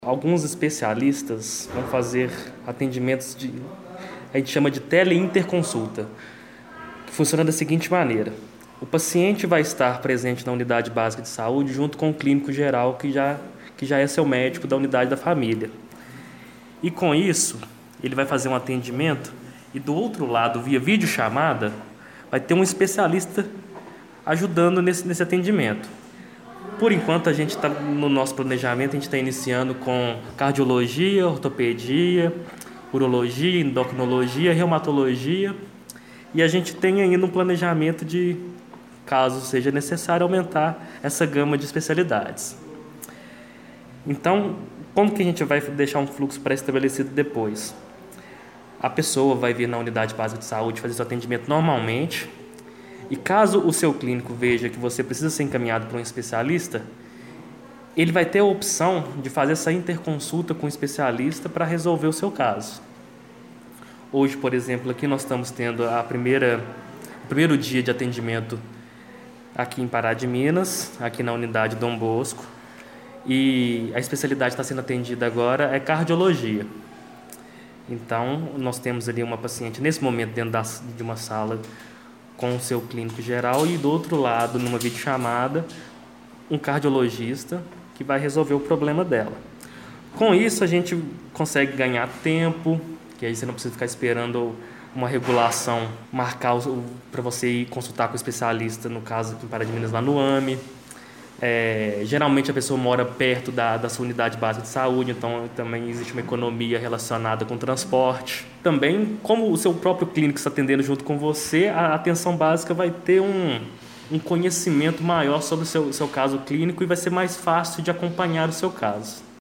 Alguns especialistas vão fazer atendimentos a gente chama de teleinterconsulta, que funciona da seguinte maneira: o paciente vai estar presente na unidade básica de saúde junto com o clínico geral, que já é seu médico da unidade da família. E com isso, ele vai fazer um atendimento e do outro lado, via videochamada, vai ter um especialista ajudando nesse atendimento. Por enquanto, a gente está no nosso planejamento, a gente está iniciando com cardiologia, ortopedia, urologia, endocrinologia, reumatologia, e a gente tem ainda um planejamento de, caso seja necessário, aumentar essa gama de especialidades. Então, como que a gente vai deixar um fluxo pré-estabelecido depois? A pessoa vai vir na unidade básica de saúde fazer seu atendimento normalmente, e caso o seu clínico veja que você precisa ser encaminhado para um especialista, ele vai ter a opção de fazer essa interconsulta com o especialista para resolver o seu caso. Hoje, por exemplo, aqui nós estamos tendo o primeiro dia de atendimento aqui em Pará de Minas, aqui na unidade Dom Bosco, e a especialidade que está sendo atendida agora é cardiologia. Então, nós temos ali uma paciente, nesse momento, dentro de uma sala com o seu clínico geral, e do outro lado, numa videochamada, um cardiologista que vai resolver o problema dela. Com isso, a gente consegue ganhar tempo, que aí você não precisa ficar esperando uma regulação marcar para você ir consultar com o especialista, no caso aqui em Pará de Minas, lá no AME. Geralmente a pessoa mora perto da sua unidade básica de saúde, então também existe uma economia relacionada com transporte. Também, como o seu próprio clínico está atendendo junto com você, a atenção básica vai ter um conhecimento maior sobre o seu caso clínico e vai ser mais fácil de acompanhar o seu caso.